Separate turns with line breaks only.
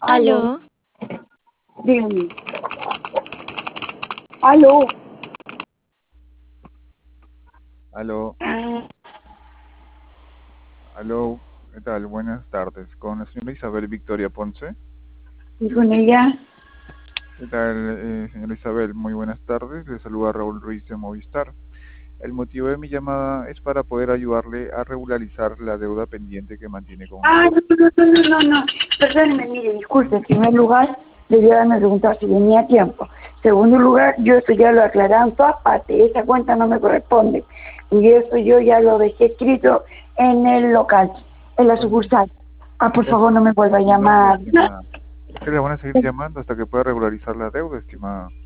Aló,
Aló,
dígame. Aló.
Aló,
Ah,
aló, ¿qué tal? Buenas tardes. Con la señora Isabel Victoria Ponce.
y con ella.
¿Qué tal, señora Isabel? Muy buenas tardes. Le saluda Raúl Ruiz de Movistar. El motivo de mi llamada es para poder ayudarle a regularizar la deuda pendiente que mantiene con
Ah,
nosotros.
no. Perdóneme, mire, disculpe. En primer lugar, debió haberme preguntado si tenía tiempo. Segundo lugar, yo esto ya lo aclaré en todas partes. Esa cuenta no me corresponde. Y eso yo ya lo dejé escrito en el local, en la
Bueno,
sucursal. Ah, por
es-
favor, no me vuelva a
no,
llamar.
estimada. Es que le van a seguir llamando hasta que pueda regularizar la deuda, estimada.